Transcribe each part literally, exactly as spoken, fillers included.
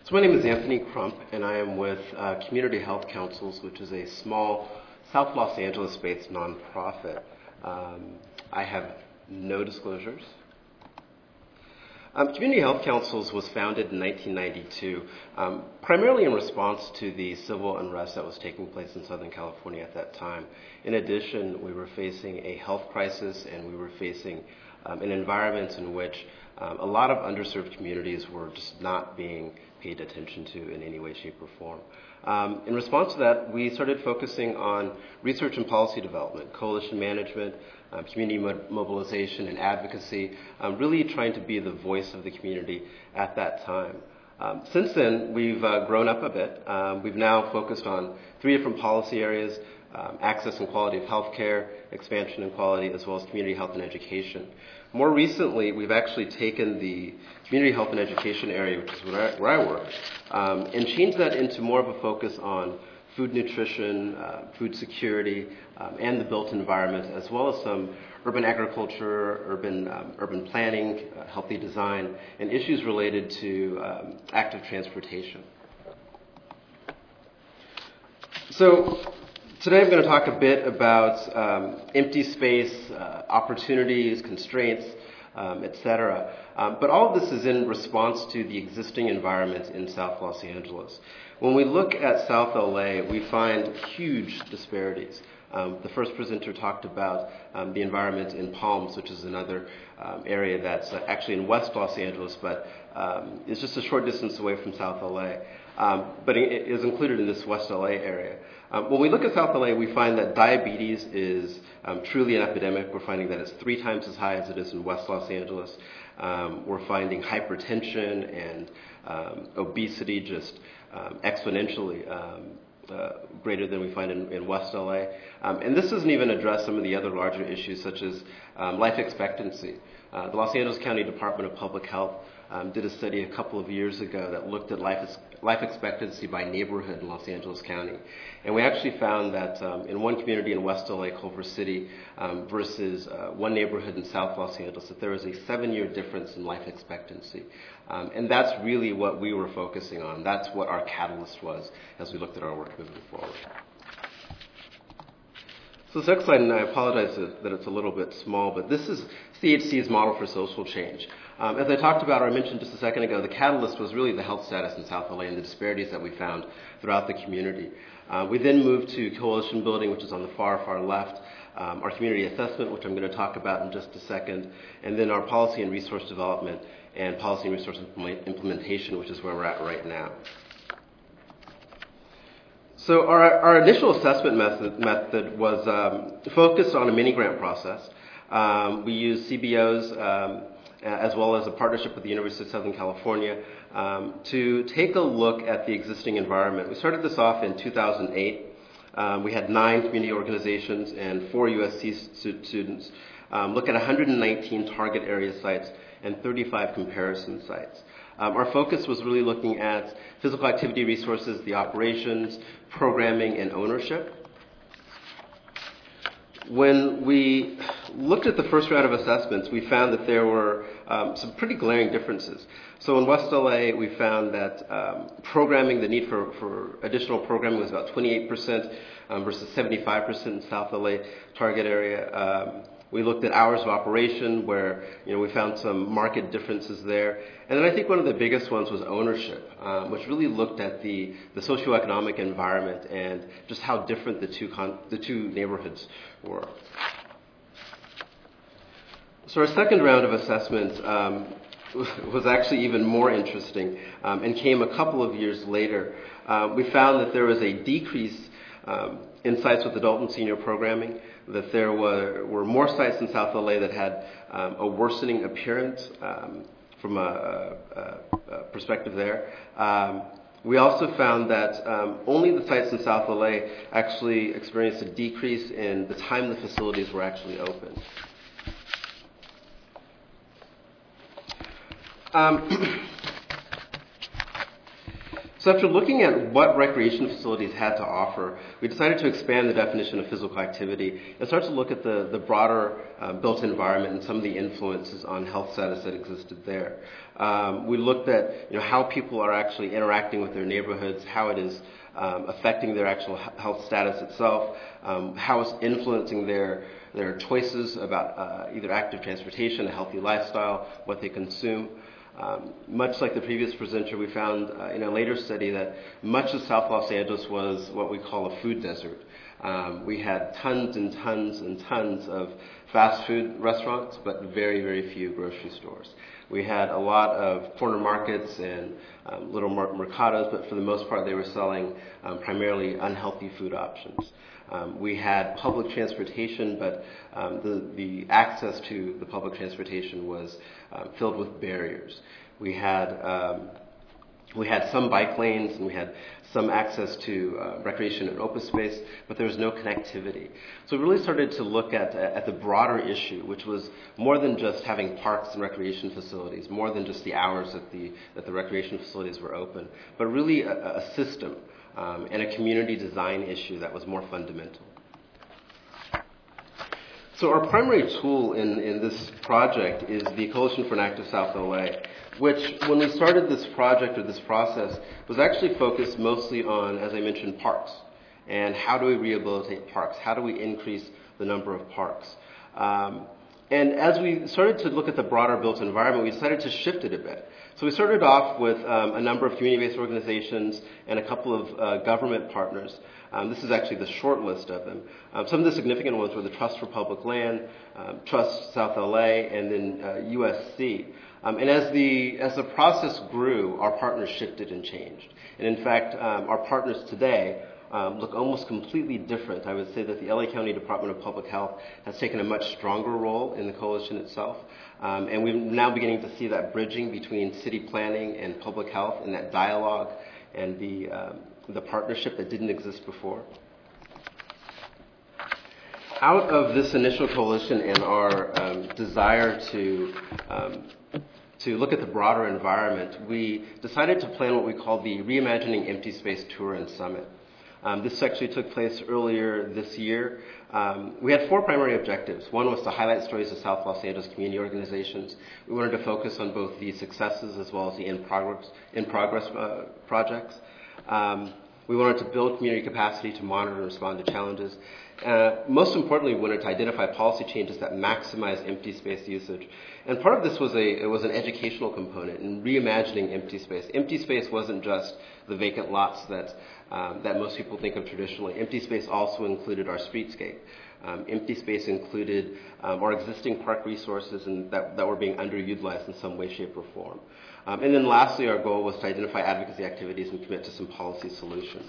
So my name is Anthony Crump, and I am with uh, Community Health Councils, which is a small South Los Angeles-based nonprofit. Um, I have no disclosures. Um, Community Health Councils was founded in nineteen ninety-two, um, primarily in response to the civil unrest that was taking place in Southern California at that time. In addition, we were facing a health crisis, and we were facing um, an environment in which um, a lot of underserved communities were just not being paid attention to in any way, shape, or form. Um, in response to that, we started focusing on research and policy development, coalition management, um, community mo- mobilization, and advocacy, um, really trying to be the voice of the community at that time. Um, since then, we've uh, grown up a bit. Um, we've now focused on three different policy areas: um, access and quality of healthcare, expansion and quality, as well as community health and education. More recently, we've actually taken the community health and education area, which is where I, where I work, um, and changed that into more of a focus on food nutrition, uh, food security, um, and the built environment, as well as some urban agriculture, urban um, urban planning, uh, healthy design, and issues related to um, active transportation. So today I'm going to talk a bit about um, empty space, uh, opportunities, constraints, um, et cetera. Um, but all of this is in response to the existing environment in South Los Angeles. When we look at South L A, we find huge disparities. Um, the first presenter talked about um, the environment in Palms, which is another um, area that's uh, actually in West Los Angeles, but um, is just a short distance away from South L A. Um, but it is included in this West L A area. Um, when we look at South L A, we find that diabetes is um, truly an epidemic. We're finding that it's three times as high as it is in West Los Angeles. Um, we're finding hypertension and um, obesity just um, exponentially um, uh, greater than we find in, in West L A. Um, and this doesn't even address some of the other larger issues, such as um, life expectancy. Uh, the Los Angeles County Department of Public Health um, did a study a couple of years ago that looked at life, life expectancy by neighborhood in Los Angeles County. And we actually found that um, in one community in West L A, Culver City, um, versus uh, one neighborhood in South Los Angeles, that there was a seven-year difference in life expectancy. Um, and that's really what we were focusing on. That's what our catalyst was as we looked at our work moving forward. So this next slide, and I apologize that it's a little bit small, but this is C H C's model for social change. Um, as I talked about, or I mentioned just a second ago, the catalyst was really the health status in South L A and the disparities that we found throughout the community. Uh, we then moved to coalition building, which is on the far, far left, um, our community assessment, which I'm going to talk about in just a second, and then our policy and resource development and policy and resource implementation, which is where we're at right now. So our, our initial assessment method, method was um, focused on a mini-grant process. Um, we used C B Os um, as well as a partnership with the University of Southern California um, to take a look at the existing environment. We started this off in two thousand eight. Um, we had nine community organizations and four U S C stu- students um, look at one hundred nineteen target area sites and thirty-five comparison sites. Um, our focus was really looking at physical activity resources, the operations, programming, and ownership. When we looked at the first round of assessments, we found that there were um, some pretty glaring differences. So in West L A, we found that um, programming, the need for, for additional programming was about twenty-eight percent um, versus seventy-five percent in South L A target area. Um, We looked at hours of operation where, you know, we found some market differences there. And then I think one of the biggest ones was ownership, um, which really looked at the, the socioeconomic environment and just how different the two, con- the two neighborhoods were. So our second round of assessments um, was actually even more interesting um, and came a couple of years later. Um, we found that there was a decrease um, in sites with adult and senior programming, that there were, were more sites in South L A that had um, a worsening appearance um, from a, a, a perspective there. Um, we also found that um, only the sites in South L A actually experienced a decrease in the time the facilities were actually open. Um, So after looking at what recreation facilities had to offer, we decided to expand the definition of physical activity and start to look at the, the broader uh, built environment and some of the influences on health status that existed there. Um, we looked at you know, how people are actually interacting with their neighborhoods, how it is um, affecting their actual health status itself, um, how it's influencing their their choices about uh, either active transportation, a healthy lifestyle, what they consume. Um, much like the previous presenter, we found uh, in a later study that much of South Los Angeles was what we call a food desert. Um, we had tons and tons and tons of fast food restaurants, but very, very few grocery stores. We had a lot of corner markets and um, little mer- mercados, but for the most part they were selling um, primarily unhealthy food options. Um, we had public transportation, but um, the, the access to the public transportation was um, filled with barriers. We had um, we had some bike lanes and we had some access to uh, recreation and open space, but there was no connectivity. So we really started to look at at the broader issue, which was more than just having parks and recreation facilities, more than just the hours that the that the recreation facilities were open, but really a, a system. Um, and a community design issue that was more fundamental. So our primary tool in, in this project is the Coalition for an Active South L A, which when we started this project or this process was actually focused mostly on, as I mentioned, parks. And how do we rehabilitate parks? How do we increase the number of parks? Um, and as we started to look at the broader built environment, we decided to shift it a bit. So we started off with um, a number of community-based organizations and a couple of uh, government partners. Um, this is actually the short list of them. Um, some of the significant ones were the Trust for Public Land, um, Trust South L A, and then uh, U S C. Um, and as the as the process grew, our partners shifted and changed. And in fact, um, our partners today um, look almost completely different. I would say that the L A County Department of Public Health has taken a much stronger role in the coalition itself. Um, and we're now beginning to see that bridging between city planning and public health and that dialogue and the, um, the partnership that didn't exist before. Out of this initial coalition and our um, desire to um, to look at the broader environment, we decided to plan what we call the Reimagining Empty Space Tour and Summit. Um, this actually took place earlier this year. Um, we had four primary objectives. One was to highlight stories of South Los Angeles community organizations. We wanted to focus on both the successes as well as the in-progress, in-progress uh, projects. Um, we wanted to build community capacity to monitor and respond to challenges. Uh, most importantly, we wanted to identify policy changes that maximize empty space usage. And part of this was a it was an educational component in reimagining empty space. Empty space wasn't just the vacant lots that um, that most people think of traditionally. Empty space also included our streetscape. Um, empty space included um, our existing park resources and that, that were being underutilized in some way, shape, or form. Um, and then lastly, our goal was to identify advocacy activities and commit to some policy solutions.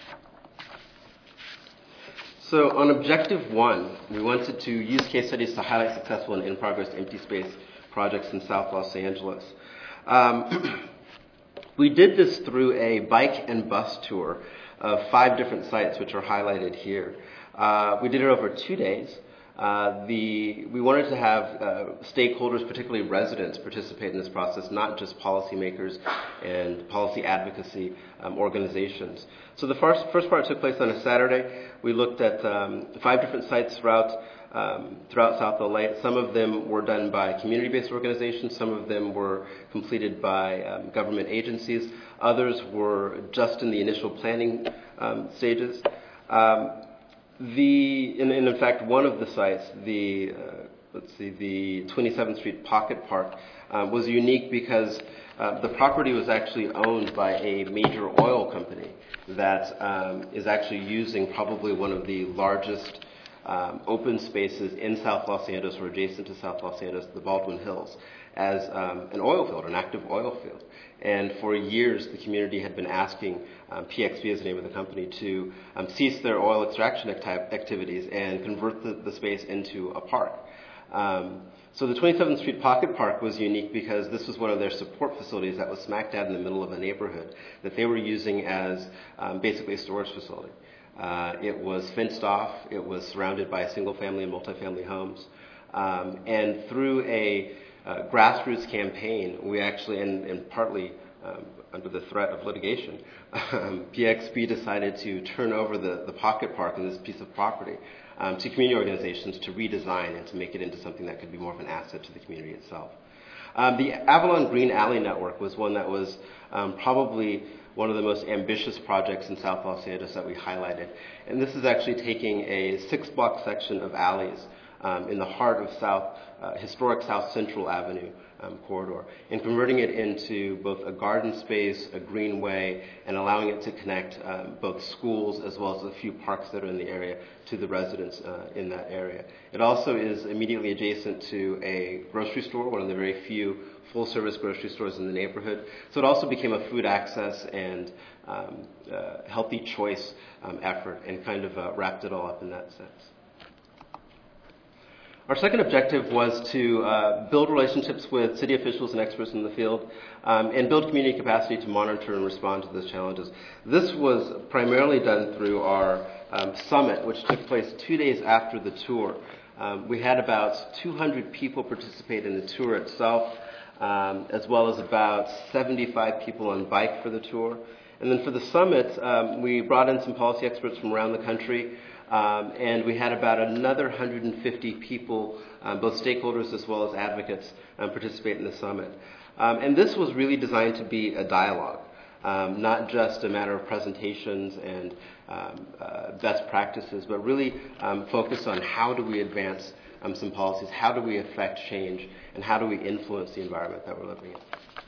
So on objective one, we wanted to use case studies to highlight successful and in-progress empty space projects in South Los Angeles. Um, we did this through a bike and bus tour of five different sites, which are highlighted here. Uh, we did it over two days. Uh, the, we wanted to have uh, stakeholders, particularly residents, participate in this process, not just policymakers and policy advocacy um, organizations. So the first, first part took place on a Saturday. We looked at um, five different sites throughout um, throughout South L A. Some of them were done by community-based organizations. Some of them were completed by um, government agencies. Others were just in the initial planning um, stages. Um, The, and, and in fact, one of the sites, the, uh, let's see, the twenty-seventh Street Pocket Park, um, was unique because uh, the property was actually owned by a major oil company that um, is actually using probably one of the largest um, open spaces in South Los Angeles or adjacent to South Los Angeles, the Baldwin Hills, as um, an oil field, an active oil field. And for years, the community had been asking um, P X B, is the name of the company, to um, cease their oil extraction acti- activities and convert the, the space into a park. Um, so the twenty-seventh Street Pocket Park was unique because this was one of their support facilities that was smack dab in the middle of a neighborhood that they were using as um, basically a storage facility. Uh, it was fenced off. It was surrounded by single-family and multifamily homes. Um, and through a uh, grassroots campaign, we actually, and, and partly um, under the threat of litigation, um, P X P decided to turn over the, the pocket park and this piece of property um, to community organizations to redesign and to make it into something that could be more of an asset to the community itself. Um, the Avalon Green Alley Network was one that was um, probably one of the most ambitious projects in South Los Angeles that we highlighted. And this is actually taking a six-block section of alleys um, in the heart of South, uh, historic South Central Avenue um, corridor and converting it into both a garden space, a greenway, and allowing it to connect um, both schools as well as a few parks that are in the area to the residents uh, in that area. It also is immediately adjacent to a grocery store, one of the very few full-service grocery stores in the neighborhood. So it also became a food access and um, uh, healthy choice um, effort and kind of uh, wrapped it all up in that sense. Our second objective was to uh, build relationships with city officials and experts in the field um, and build community capacity to monitor and respond to those challenges. This was primarily done through our um, summit, which took place two days after the tour. Um, we had about two hundred people participate in the tour itself, um, as well as about seventy-five people on bike for the tour. And then for the summit, um, we brought in some policy experts from around the country. Um, and we had about another one hundred fifty people, um, both stakeholders as well as advocates, um, participate in the summit. Um, and this was really designed to be a dialogue, um, not just a matter of presentations and um, uh, best practices, but really um, focus on how do we advance um, some policies, how do we affect change, and how do we influence the environment that we're living in.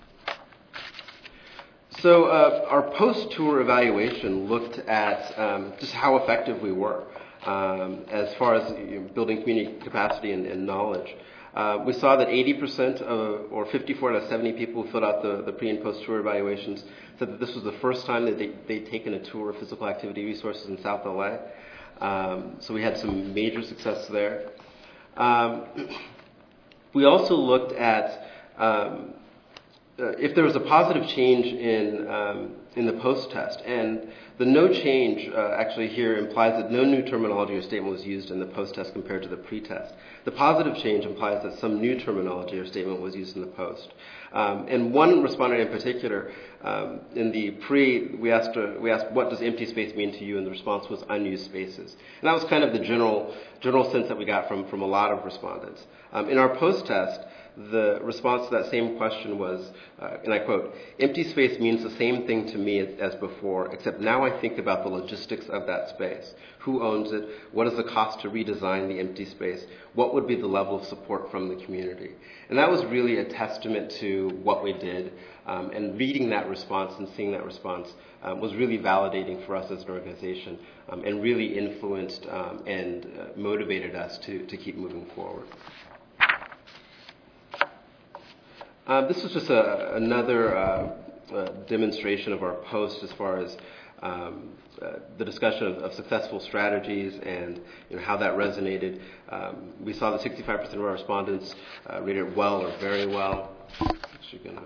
So uh, our post-tour evaluation looked at um, just how effective we were um, as far as you know, building community capacity and, and knowledge. Uh, we saw that eighty percent of, or fifty-four out of seventy people who filled out the, the pre- and post-tour evaluations said that this was the first time that they, they'd taken a tour of physical activity resources in South L A. Um, so we had some major success there. Um, we also looked at um, Uh, if there was a positive change in um, in the post-test, and the no change uh, actually here implies that no new terminology or statement was used in the post-test compared to the pre-test. The positive change implies that some new terminology or statement was used in the post. Um, and one respondent in particular, um, in the pre, we asked uh, we asked what does empty space mean to you, and the response was unused spaces. And that was kind of the general general sense that we got from from a lot of respondents. Um, in our post-test, the response to that same question was, uh, and I quote, empty space means the same thing to me as, as before, except now I think about the logistics of that space. Who owns it? What is the cost to redesign the empty space? What would be the level of support from the community? And that was really a testament to what we did. Um, and reading that response and seeing that response um, was really validating for us as an organization um, and really influenced um, and uh, motivated us to, to keep moving forward. Uh, this was just a, another uh, uh, demonstration of our post as far as um, uh, the discussion of, of successful strategies and you know, how that resonated. Um, we saw that sixty-five percent of our respondents uh, rated well or very well. Actually gonna,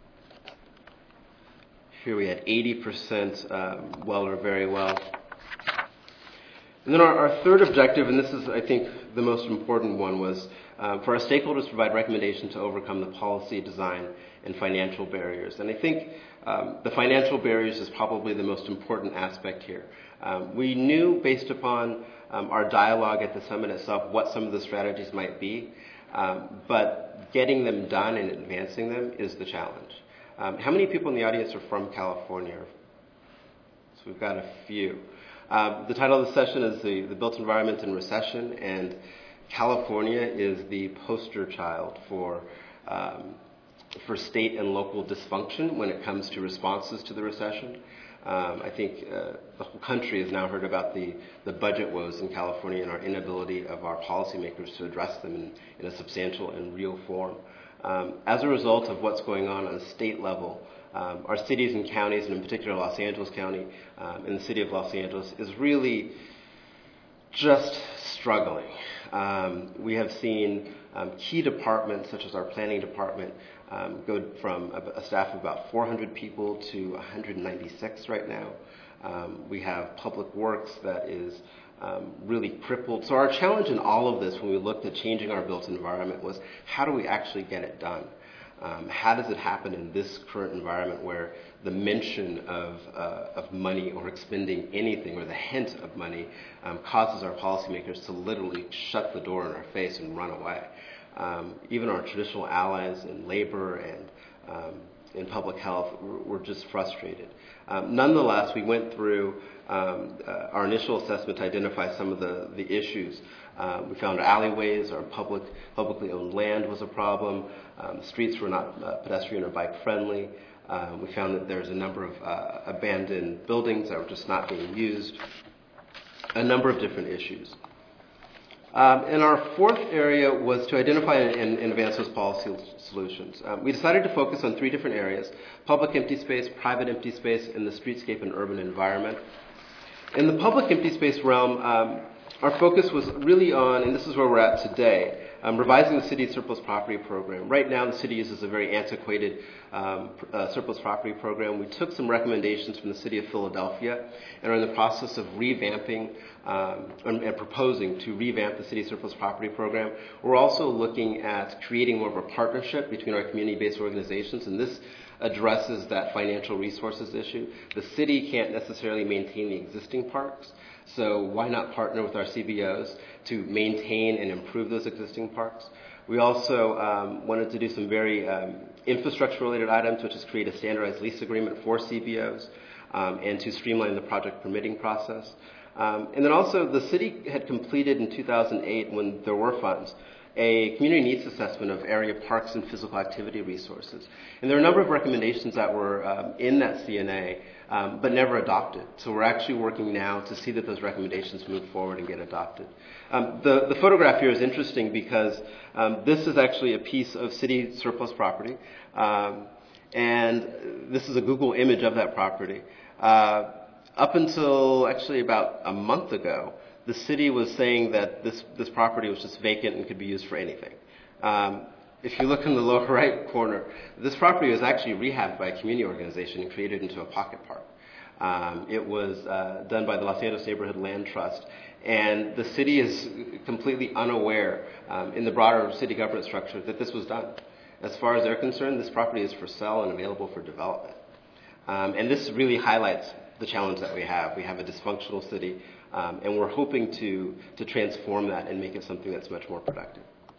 here we had eighty percent um, well or very well. And then our, our third objective, and this is, I think, the most important one, was uh, for our stakeholders to provide recommendations to overcome the policy, design, and financial barriers. And I think um, the financial barriers is probably the most important aspect here. Um, we knew, based upon um, our dialogue at the summit itself, what some of the strategies might be, um, but getting them done and advancing them is the challenge. Um, how many people in the audience are from California? So we've got a few. Uh, the title of the session is the, the Built Environment in Recession, and California is the poster child for um, for state and local dysfunction when it comes to responses to the recession. Um, I think uh, the whole country has now heard about the, the budget woes in California and our inability of our policymakers to address them in, in a substantial and real form. Um, as a result of what's going on on a state level, Um, our cities and counties, and in particular Los Angeles County um, and the city of Los Angeles, is really just struggling. Um, we have seen um, key departments, such as our planning department, um, go from a, a staff of about four hundred people to one hundred ninety-six right now. Um, we have public works that is um, really crippled. So our challenge in all of this, when we looked at changing our built environment, was how do we actually get it done? Um, how does it happen in this current environment where the mention of, uh, of money or expending anything or the hint of money um, causes our policymakers to literally shut the door in our face and run away? Um, even our traditional allies in labor and um, in public health were just frustrated. Um, nonetheless, we went through um, uh, our initial assessment to identify some of the, the issues. Uh, we found alleyways, our public, publicly owned land was a problem. Um, streets were not uh, pedestrian or bike friendly. Uh, we found that there's a number of uh, abandoned buildings that were just not being used. A number of different issues. Um, and our fourth area was to identify and, and advance those policy solutions. Um, we decided to focus on three different areas: public empty space, private empty space, and the streetscape and urban environment. In the public empty space realm, um, our focus was really on, and this is where we're at today, um, revising the city's surplus property program. Right now, the city uses a very antiquated um, uh, surplus property program. We took some recommendations from the city of Philadelphia and are in the process of revamping um, and, and proposing to revamp the city's surplus property program. We're also looking at creating more of a partnership between our community-based organizations, and this addresses that financial resources issue. The city can't necessarily maintain the existing parks, so why not partner with our C B Os to maintain and improve those existing parks? We also um, wanted to do some very um, infrastructure-related items, which is create a standardized lease agreement for C B Os um, and to streamline the project permitting process. Um, and then also the city had completed in two thousand eight, when there were funds, a community needs assessment of area parks and physical activity resources. And there are a number of recommendations that were um, in that C N A, um, but never adopted. So we're actually working now to see that those recommendations move forward and get adopted. Um, the, the photograph here is interesting because um, this is actually a piece of city surplus property, um, and this is a Google image of that property. Uh, up until actually about a month ago, the city was saying that this, this property was just vacant and could be used for anything. Um, if you look in the lower right corner, this property was actually rehabbed by a community organization and created into a pocket park. Um, it was uh, done by the Los Angeles Neighborhood Land Trust, and the city is completely unaware um, in the broader city government structure that this was done. As far as they're concerned, this property is for sale and available for development. Um, and this really highlights the challenge that we have. We have a dysfunctional city, um, and we're hoping to, to transform that and make it something that's much more productive.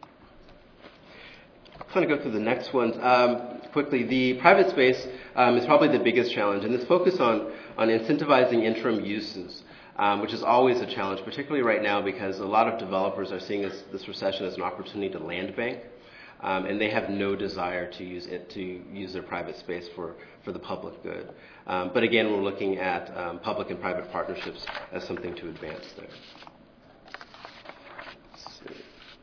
I'm going to go through the next ones. Um, quickly, the private space um, is probably the biggest challenge, and this focus on, on incentivizing interim uses, um, which is always a challenge, particularly right now because a lot of developers are seeing this, this recession as an opportunity to land bank. Um, and they have no desire to use it to use their private space for, for the public good. Um, but again, we're looking at um, public and private partnerships as something to advance there. Let's see.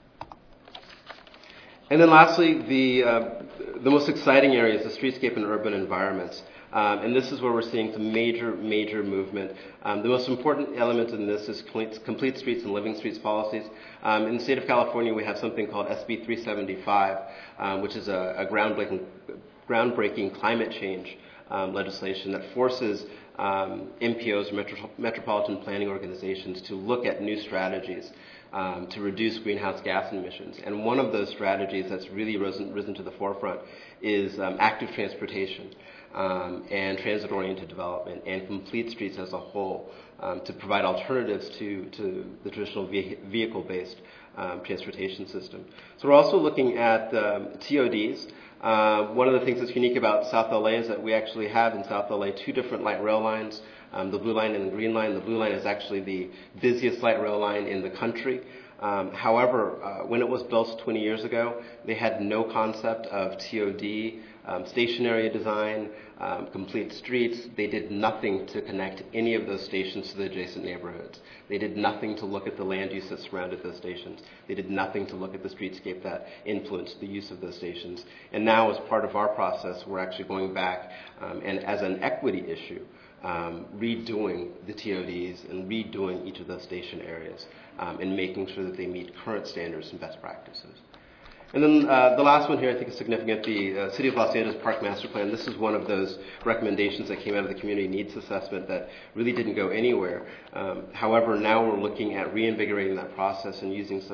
And then lastly, the, uh, the most exciting area is the streetscape and urban environments. Um, and this is where we're seeing some major, major movement. Um, the most important element in this is complete, complete streets and living streets policies. Um, in the state of California, we have something called S B three seventy-five, um, which is a, a groundbreaking, groundbreaking climate change um, legislation that forces um, M P Os, metro, metropolitan planning organizations, to look at new strategies um, to reduce greenhouse gas emissions. And one of those strategies that's really risen, risen to the forefront is um, active transportation. Um, and transit-oriented development and complete streets as a whole um, to provide alternatives to, to the traditional ve- vehicle-based um, transportation system. So we're also looking at um, T O Ds. Uh, one of the things that's unique about South L A is that we actually have in South L A two different light rail lines, um, the blue line and the green line. The blue line is actually the busiest light rail line in the country. Um, however, uh, when it was built twenty years ago, they had no concept of T O D, um, station area design, um, complete streets. They did nothing to connect any of those stations to the adjacent neighborhoods. They did nothing to look at the land use that surrounded those stations. They did nothing to look at the streetscape that influenced the use of those stations. And now, as part of our process, we're actually going back um, and as an equity issue, Um, redoing the T O Ds and redoing each of those station areas um, and making sure that they meet current standards and best practices. And then uh, the last one here I think is significant, the uh, City of Los Angeles Park Master Plan. This is one of those recommendations that came out of the Community Needs Assessment that really didn't go anywhere. Um, however, now we're looking at reinvigorating that process and using some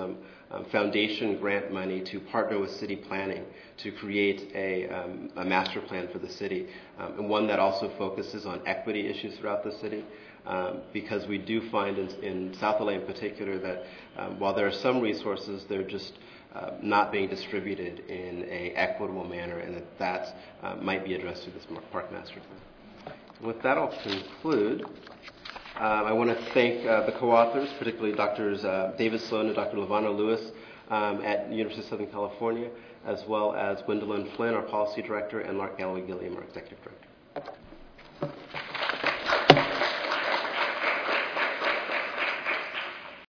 um, foundation grant money to partner with city planning to create a, um, a master plan for the city, um, and one that also focuses on equity issues throughout the city. Um, because we do find in, in South L A in particular that um, while there are some resources, they're just uh, not being distributed in a equitable manner, and that that uh, might be addressed through this park master plan. With that, I'll conclude. Um, I want to thank uh, the co-authors, particularly Doctors Uh, David Sloan and Doctor Levana Lewis um, at the University of Southern California, as well as Gwendolyn Flynn, our policy director, and Mark Galloway-Gilliam, our executive director.